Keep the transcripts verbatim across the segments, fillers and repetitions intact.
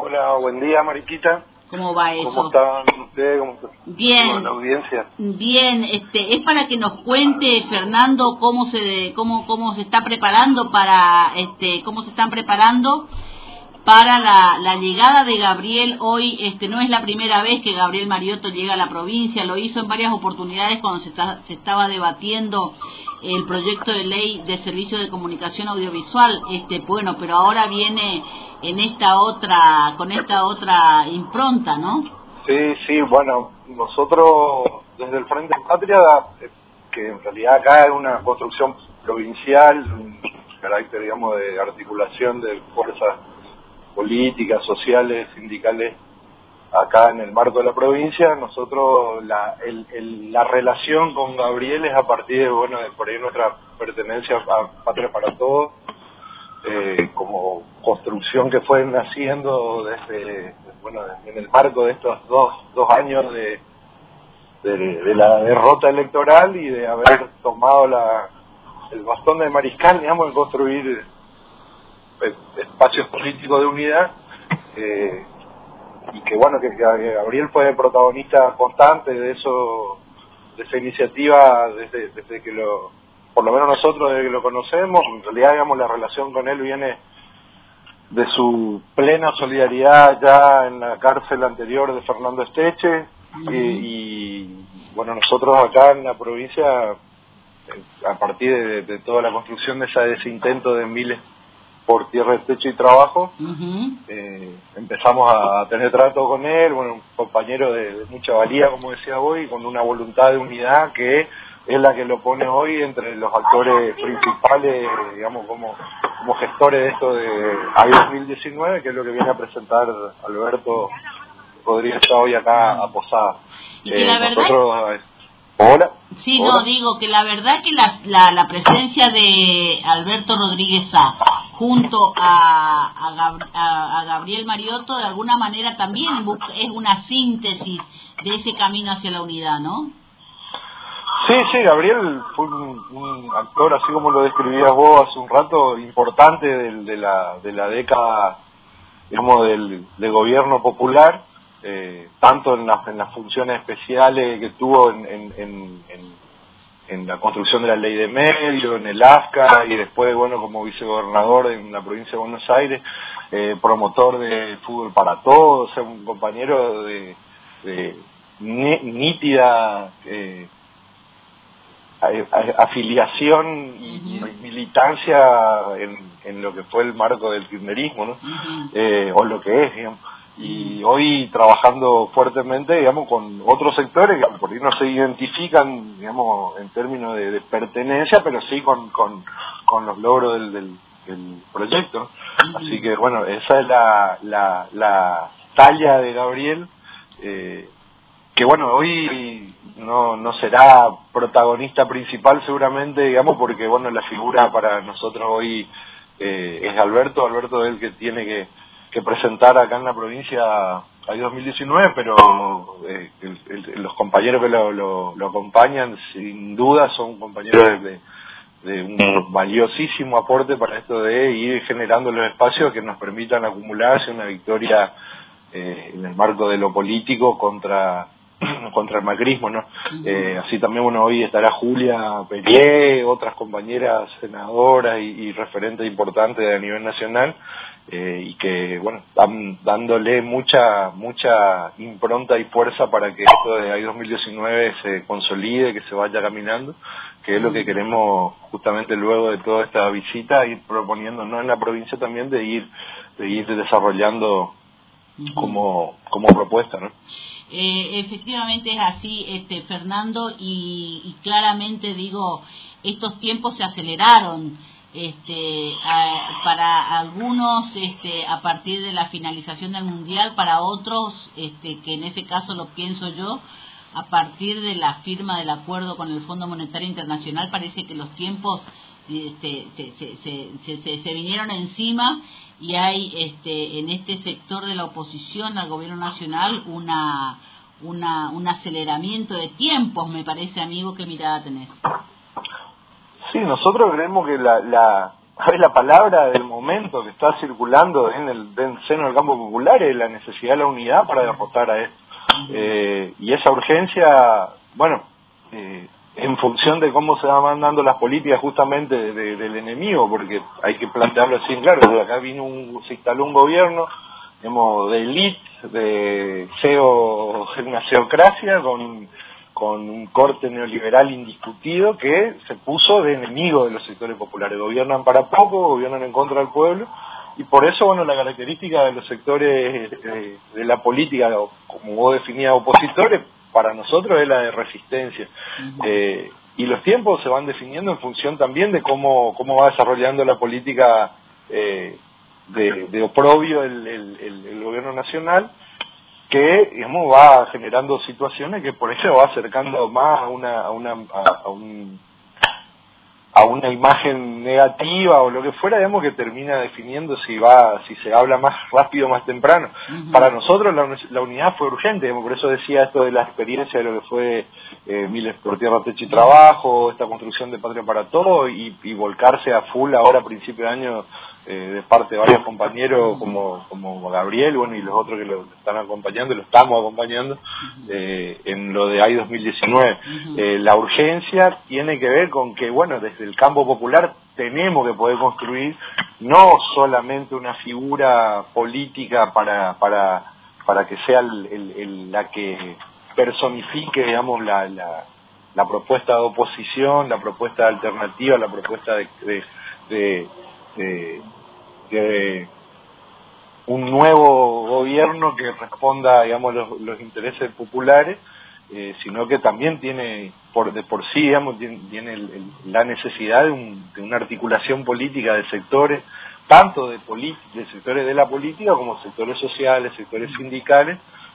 Hola, buen día, Mariquita. ¿Cómo va eso? ¿Cómo están ustedes? ¿Cómo está bien, la audiencia? Bien, este, es para que nos cuente, Fernando, cómo se cómo cómo se está preparando para este cómo se están preparando para la, la llegada de Gabriel. Hoy este no es la primera vez que Gabriel Mariotto llega a la provincia, lo hizo en varias oportunidades cuando se, está, se estaba debatiendo el proyecto de ley de servicio de comunicación audiovisual, este bueno, pero ahora viene en esta otra, con esta otra impronta, ¿no? Sí, sí, bueno, nosotros desde el Frente Patria, que en realidad acá es una construcción provincial, un carácter, digamos, de articulación de fuerzas políticas, sociales, sindicales, acá en el marco de la provincia. Nosotros la, el, el, la relación con Gabriel es a partir de, bueno, de por ahí nuestra pertenencia a Patria para Todos, eh, como construcción que fue naciendo desde, bueno, en el marco de estos dos, dos años de, de, de la derrota electoral y de haber tomado la, el bastón de mariscal, digamos, en construir espacios políticos de unidad, eh, y que bueno, que, que Gabriel fue protagonista constante de eso, de esa iniciativa desde, desde que lo, por lo menos nosotros desde que lo conocemos. En realidad, digamos, la relación con él viene de su plena solidaridad ya en la cárcel anterior de Fernando Esteche, uh-huh. y, y bueno, nosotros acá en la provincia, a partir de, de toda la construcción de, esa, de ese intento de miles por tierra, techo y trabajo, uh-huh. eh, empezamos a tener trato con él, bueno, un compañero de, de mucha valía, como decía hoy, con una voluntad de unidad que es la que lo pone hoy entre los actores principales, digamos, como, como gestores de esto de A I dos mil diecinueve, que es lo que viene a presentar Alberto Rodríguez hoy acá a Posada. Y que eh, la verdad... Nosotros, Hola. Sí, Hola. no, digo que la verdad que la, la, la presencia de Alberto Rodríguez A junto a, a, Gab, a, a Gabriel Mariotto de alguna manera también es una síntesis de ese camino hacia la unidad, ¿no? Sí, sí, Gabriel fue un, un actor, así como lo describías vos hace un rato, importante de, de, la, de la década, digamos, del, del gobierno popular. Eh, tanto en las, en las funciones especiales que tuvo en, en, en, en, en la construcción de la ley de medios, en el A F C A, y después, bueno, como vicegobernador en la provincia de Buenos Aires, eh, promotor de fútbol para todos, o sea, un compañero de, de nítida eh, afiliación y, uh-huh. y militancia en, en lo que fue el marco del kirchnerismo, ¿no? Uh-huh. eh, o lo que es, digamos. Y hoy trabajando fuertemente, digamos, con otros sectores que por ahí no se identifican, digamos, en términos de, de pertenencia, pero sí con, con, con los logros del, del, del proyecto, ¿no? Uh-huh. Así que, bueno, esa es la, la, la talla de Gabriel, eh, que, bueno, hoy no, no será protagonista principal seguramente, digamos, porque, bueno, la figura para nosotros hoy eh, es Alberto, Alberto es el que tiene que que presentar acá en la provincia A I dos mil diecinueve, pero eh, el, el, los compañeros que lo, lo, lo acompañan sin duda son compañeros de, de un valiosísimo aporte para esto de ir generando los espacios que nos permitan acumularse una victoria eh, en el marco de lo político contra contra el macrismo, ¿no? Uh-huh. Eh, así también, bueno, hoy estará Julia Perier, otras compañeras senadoras y, y referentes importantes a nivel nacional, eh, y que, bueno, están dándole mucha mucha impronta y fuerza para que esto de A I dos mil diecinueve se consolide, que se vaya caminando, que es lo que queremos justamente luego de toda esta visita, ir proponiendo, ¿no?, en la provincia también, de ir de ir desarrollando uh-huh. como como propuesta, ¿no? Eh, efectivamente es así, este Fernando, y, y claramente digo, estos tiempos se aceleraron, este a, para algunos este a partir de la finalización del mundial, para otros, este que en ese caso lo pienso yo, a partir de la firma del acuerdo con el Fondo Monetario Internacional. Parece que los tiempos este, se, se, se, se, se, se vinieron encima, y hay este en este sector de la oposición al gobierno nacional una una un aceleramiento de tiempos. Me parece, amigo, ¿qué mirada tenés? Sí, nosotros creemos que la, la a ver, la palabra del momento que está circulando en el, en el seno del campo popular es la necesidad de la unidad para derrotar a esto. Eh, y esa urgencia, bueno, eh, en función de cómo se van mandando las políticas justamente de, de, del enemigo, porque hay que plantearlo así, claro, de acá vino un, se instaló un gobierno, digamos, de élite, de CEO, una ceocracia con, con un corte neoliberal indiscutido que se puso de enemigo de los sectores populares. Gobiernan para poco, gobiernan en contra del pueblo, y por eso, bueno, la característica de los sectores eh, de la política, como vos definías, opositores, para nosotros es la de resistencia. Uh-huh. eh, y los tiempos se van definiendo en función también de cómo, cómo va desarrollando la política eh, de, de oprobio el, el, el, el gobierno nacional, que, digamos, va generando situaciones que por eso va acercando más a una a una a, a un a una imagen negativa o lo que fuera, digamos, que termina definiendo si va si se habla más rápido o más temprano. Uh-huh. Para nosotros la, la unidad fue urgente, digamos, por eso decía esto de la experiencia de lo que fue eh, Miles por Tierra, Techo y Trabajo, esta construcción de Patria para Todos, y, y volcarse a full ahora a principio de año eh, de parte de varios compañeros como como Gabriel, bueno, y los otros que lo están acompañando, lo estamos acompañando eh, en lo de A I dos mil diecinueve. Uh-huh. Eh, la urgencia tiene que ver con que, bueno, desde el campo popular tenemos que poder construir no solamente una figura política para para para que sea el, el, el, la que personifique, digamos, la, la la propuesta de oposición, la propuesta de alternativa, la propuesta de de, de, de, de un nuevo gobierno que responda, digamos, los, los intereses populares, eh, sino que también tiene, por de por sí, digamos, tiene, tiene el, el, la necesidad de, un, de una articulación política de sectores, tanto de, de sectores de la política como sectores sociales, sectores sindicales,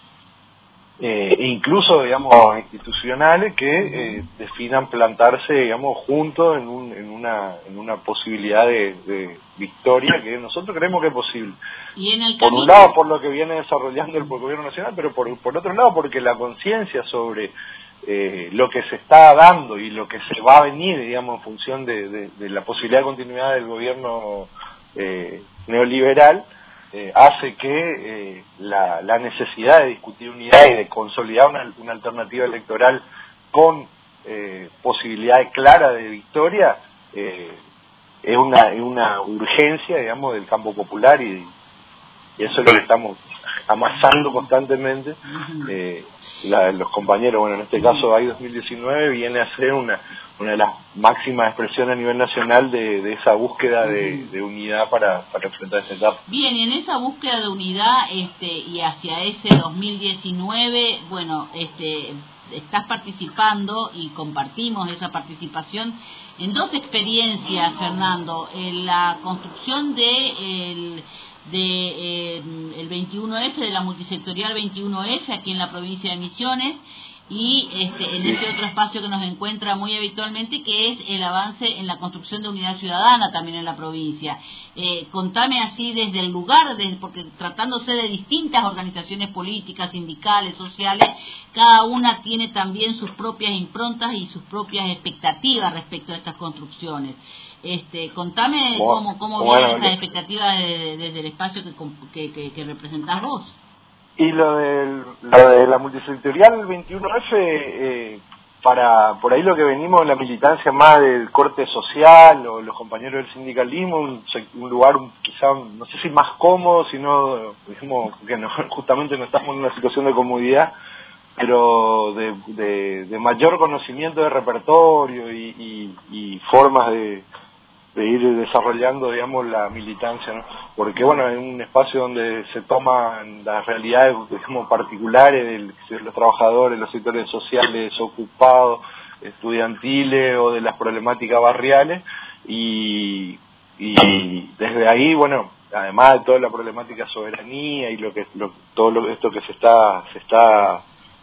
eh, e incluso, digamos, institucionales que eh, definan plantarse, digamos, juntos en, un, en una en una posibilidad de, de victoria que nosotros creemos que es posible. ¿Y en el por un lado, por lo que viene desarrollando el gobierno nacional, pero por, por otro lado, porque la conciencia sobre eh, lo que se está dando y lo que se va a venir, digamos, en función de, de, de la posibilidad de continuidad del gobierno eh, neoliberal, Eh, hace que eh, la, la necesidad de discutir unidad y de consolidar una, una alternativa electoral con eh, posibilidades claras de victoria eh, es una es una urgencia, digamos, del campo popular, y, y eso es lo que estamos amasando constantemente. Eh, la, los compañeros, bueno, en este caso A I dos mil diecinueve viene a ser una una de las máximas expresiones a nivel nacional de, de esa búsqueda de, de unidad para, para enfrentar esta etapa. Bien, y en esa búsqueda de unidad este, y hacia ese dos mil diecinueve, bueno, este, estás participando y compartimos esa participación en dos experiencias, Fernando, en la construcción de el, de eh, el veintiuno F, de la multisectorial veintiuno F aquí en la provincia de Misiones, y este, en ese otro espacio que nos encuentra muy habitualmente, que es el avance en la construcción de unidad ciudadana también en la provincia. Eh, contame así desde el lugar, desde, porque tratándose de distintas organizaciones políticas, sindicales, sociales, cada una tiene también sus propias improntas y sus propias expectativas respecto a estas construcciones. Este, contame bueno, cómo, cómo bueno, vienen esas expectativas desde, desde el espacio que, que, que, que representás vos. Y lo, del, lo de la multisectorial veintiuno F, eh, para por ahí lo que venimos en la militancia más del corte social, o los compañeros del sindicalismo, un, un lugar un, quizá, no sé si más cómodo, sino, digamos, que no, justamente no estamos en una situación de comodidad, pero de, de, de mayor conocimiento de repertorio y, y, y formas de de ir desarrollando, digamos, la militancia, ¿no? Porque, bueno, es un espacio donde se toman las realidades, digamos, particulares de los trabajadores, los sectores sociales, ocupados, estudiantiles o de las problemáticas barriales, y, y desde ahí, bueno, además de toda la problemática soberanía y lo que lo, todo lo, esto que se está se está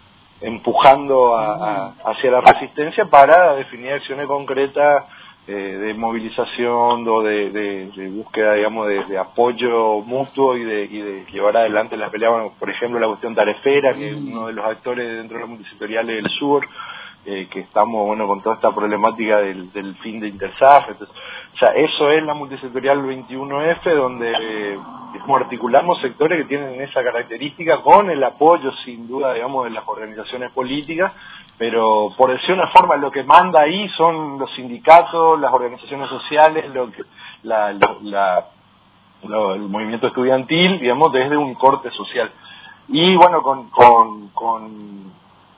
empujando a, a, hacia la resistencia para definir acciones concretas de movilización o de, de, de búsqueda, digamos, de, de apoyo mutuo y de, y de llevar adelante la pelea. Bueno, por ejemplo, la cuestión tarefera, que es uno de los actores dentro de la multisectorial del sur, eh, que estamos, bueno, con toda esta problemática del, del fin de Intersaf. Entonces, o sea, eso es la multisectorial veintiuno F, donde eh, articulamos sectores que tienen esa característica con el apoyo, sin duda, digamos, de las organizaciones políticas, pero por decir una forma, lo que manda ahí son los sindicatos, las organizaciones sociales, lo que, la, la, la, lo, el movimiento estudiantil, digamos, desde un corte social. Y bueno, con, con, con,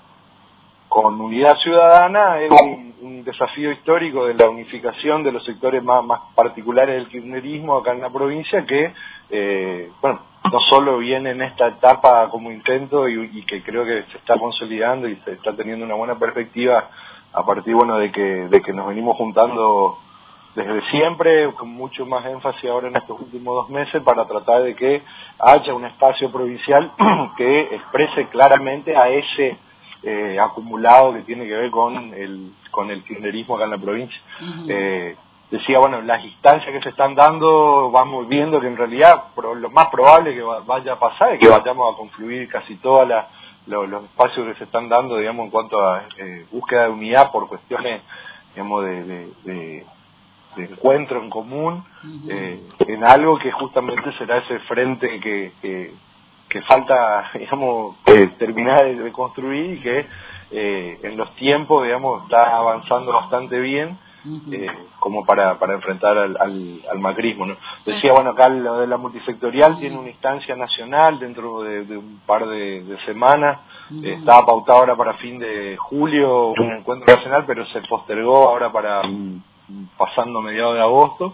con Unidad Ciudadana es un, un desafío histórico de la unificación de los sectores más, más particulares del kirchnerismo acá en la provincia, que, eh, bueno, no solo viene en esta etapa como intento y, y que creo que se está consolidando y se está teniendo una buena perspectiva a partir, bueno, de que, de que nos venimos juntando desde siempre, con mucho más énfasis ahora en estos últimos dos meses, para tratar de que haya un espacio provincial que exprese claramente a ese eh, acumulado que tiene que ver con el con el kirchnerismo acá en la provincia. Uh-huh. eh, decía, bueno, las instancias que se están dando, vamos viendo que en realidad pro, lo más probable que va, vaya a pasar es que vayamos a confluir casi todos lo, los espacios que se están dando, digamos, en cuanto a eh, búsqueda de unidad por cuestiones, digamos, de, de, de de encuentro en común, uh-huh. eh, en algo que justamente será ese frente que, que, que falta, digamos, eh, terminar de, de construir y que eh, en los tiempos, digamos, está avanzando bastante bien, uh-huh. eh, como para, para enfrentar al, al, al macrismo, ¿no? Decía, bueno, acá lo de la multisectorial uh-huh. tiene una instancia nacional dentro de, de un par de, de semanas. Uh-huh. eh, estaba pautado ahora para fin de julio un encuentro nacional, pero se postergó ahora para pasando mediados de agosto.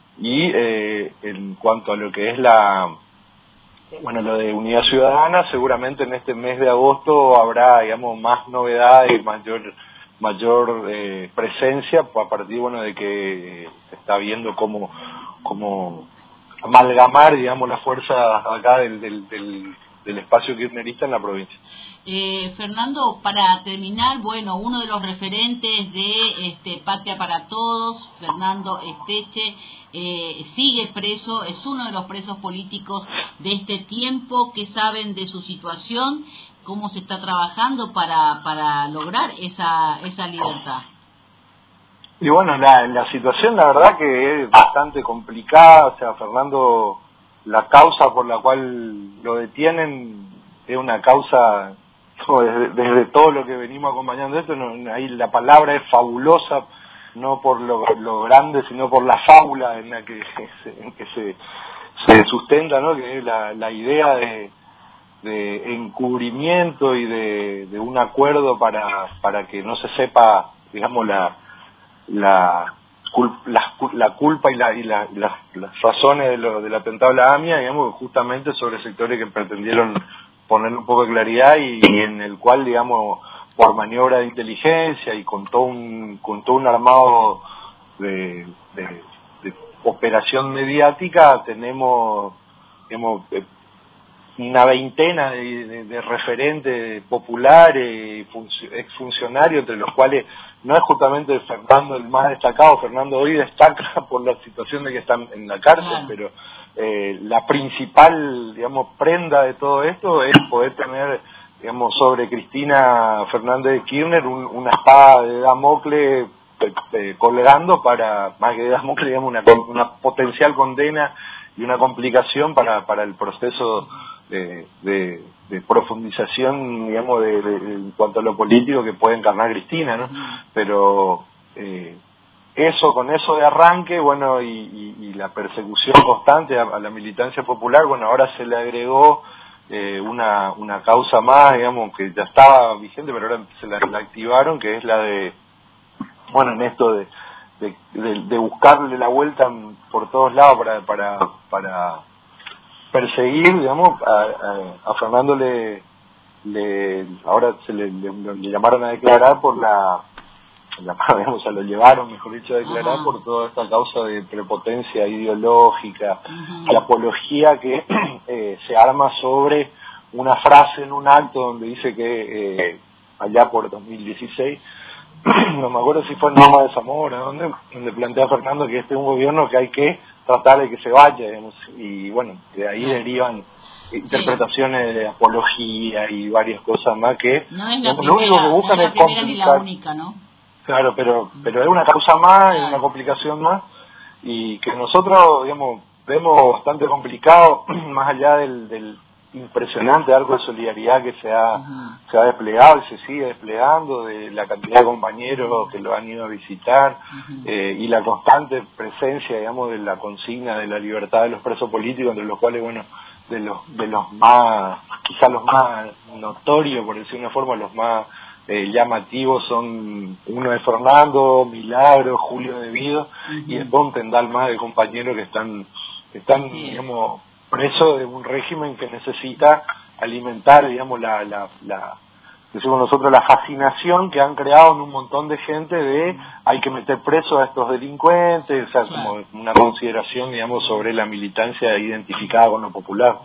Y eh, en cuanto a lo que es la, bueno, lo de Unidad Ciudadana, seguramente en este mes de agosto habrá, digamos, más novedades, mayor mayor eh, presencia a partir, bueno, de que eh, se está viendo cómo cómo amalgamar, digamos, las fuerzas acá del, del, del, del espacio kirchnerista en la provincia. Eh, Fernando, para terminar, bueno, uno de los referentes de este, Patria para Todos, Fernando Esteche, eh, sigue preso, es uno de los presos políticos de este tiempo. ¿Qué saben de su situación? ¿Cómo se está trabajando para para lograr esa esa libertad? Y bueno, la, la situación la verdad que es bastante complicada. O sea, Fernando, la causa por la cual lo detienen es una causa, desde, desde todo lo que venimos acompañando esto, no, ahí la palabra es fabulosa, no por lo, lo grande, sino por la fábula en la que se, en que se, se sustenta, ¿no? Que es la, la idea de, de encubrimiento y de, de un acuerdo para, para que no se sepa, digamos, la la la, la culpa y, la, y la, las, las razones de lo, del atentado a la AMIA, digamos, justamente sobre sectores que pretendieron poner un poco de claridad y, y en el cual, digamos, por maniobra de inteligencia y con todo un con todo un armado de, de, de operación mediática, tenemos, digamos, una veintena de, de, de referentes populares y exfuncionarios, entre los cuales no es justamente Fernando el más destacado. Fernando hoy destaca por la situación de que están en la cárcel, ah. pero eh, la principal, digamos, prenda de todo esto es poder tener, digamos, sobre Cristina Fernández de Kirchner un, una espada de Damocles eh, eh, colgando para, más que de Damocles, digamos, una, una potencial condena y una complicación para, para el proceso de, de, de profundización, digamos, de, de, de, en cuanto a lo político que puede encarnar Cristina, ¿no? Pero eh, eso, con eso de arranque, bueno, y, y, y la persecución constante a, a la militancia popular, bueno, ahora se le agregó eh, una, una causa más, digamos, que ya estaba vigente, pero ahora se la, la activaron, que es la de, bueno, en esto de De, de, de buscarle la vuelta por todos lados para para para perseguir, digamos, a, a, a Fernando le, le ahora se le, le, le llamaron a declarar por la, la digamos, o lo llevaron, mejor dicho, a declarar uh-huh. por toda esta causa de prepotencia ideológica, uh-huh. la apología que eh, se arma sobre una frase en un acto donde dice que eh, allá por dos mil dieciséis no me acuerdo si fue en Loma de Zamora, donde, donde plantea Fernando que este es un gobierno que hay que tratar de que se vaya, digamos, y bueno, de ahí derivan interpretaciones de apología y varias cosas más que no es la lo primera, único que buscan no es es la primera ni la complicar. única, ¿no? Claro, pero pero es una causa más, es una complicación más, y que nosotros, digamos, vemos bastante complicado, más allá del, del impresionante arco de solidaridad que se ha, uh-huh. se ha desplegado y se sigue desplegando, de la cantidad de compañeros que lo han ido a visitar, uh-huh. eh, y la constante presencia, digamos, de la consigna de la libertad de los presos políticos, entre los cuales, bueno, de los de los más, quizás los más notorios, por decir una forma, los más eh, llamativos son uno de Fernando, Milagro, Julio De Vido, uh-huh. y después un tendal más de compañeros que están, que están sí. digamos, presos de un régimen que necesita alimentar, digamos, la, la, la decimos nosotros, la fascinación que han creado en un montón de gente de hay que meter preso a estos delincuentes, o sea, como una consideración, digamos, sobre la militancia identificada con lo popular.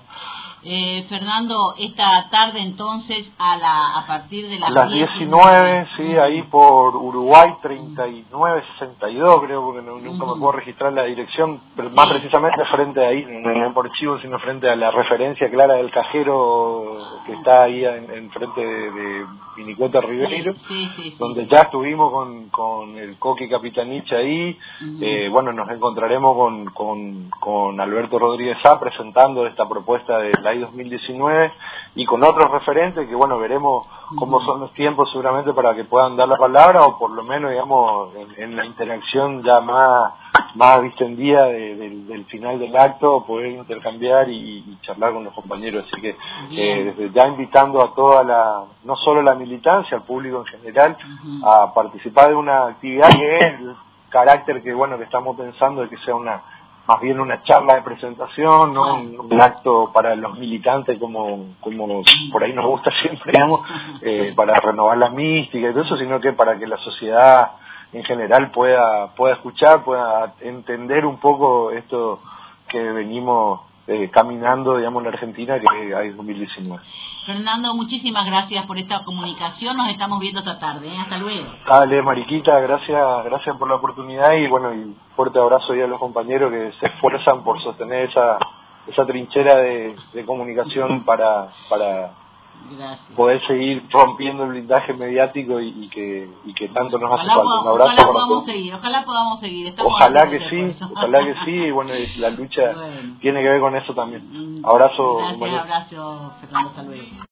Eh, Fernando, esta tarde entonces a la a partir de las, las diecinueve, sí, ahí por Uruguay treinta y nueve sesenta y dos, creo, porque no, nunca uh-huh. me puedo registrar la dirección, pero más sí. precisamente frente ahí, no por Chivo, sino frente a la referencia clara del cajero que está ahí en, en frente de, de Vinicueta Ribeiro, sí, sí, sí, donde sí. ya estuvimos con, con el Coqui Capitanich ahí, uh-huh. eh, bueno, nos encontraremos con, con, con Alberto Rodríguez Sá presentando esta propuesta de la dos mil diecinueve y con otros referentes que, bueno, veremos cómo son los tiempos seguramente para que puedan dar la palabra o por lo menos, digamos, en, en la interacción ya más más distendida de, de, del final del acto, poder intercambiar y, y charlar con los compañeros. Así que eh, desde ya invitando a toda la, no solo la militancia, al público en general, uh-huh. a participar de una actividad que es el carácter que, bueno, que estamos pensando de que sea una más bien una charla de presentación, no un, un acto para los militantes como como por ahí nos gusta siempre, digamos, eh, para renovar la mística y todo eso, sino que para que la sociedad en general pueda pueda escuchar, pueda entender un poco esto que venimos eh, caminando, digamos, en la Argentina, que hay dos mil diecinueve. Fernando, muchísimas gracias por esta comunicación, nos estamos viendo esta tarde, ¿eh? Hasta luego. Dale, Mariquita, gracias gracias por la oportunidad y bueno, y fuerte abrazo ahí a los compañeros que se esfuerzan por sostener esa esa trinchera de, de comunicación para para gracias. poder seguir rompiendo el blindaje mediático y, y que y que tanto nos ojalá hace falta. Un abrazo ojalá para podamos todos. seguir, ojalá podamos seguir. Estamos Ojalá que sí, ojalá que sí, y bueno, la lucha bueno. tiene que ver con eso también. Abrazo. Gracias, abrazo, Fernando, hasta luego.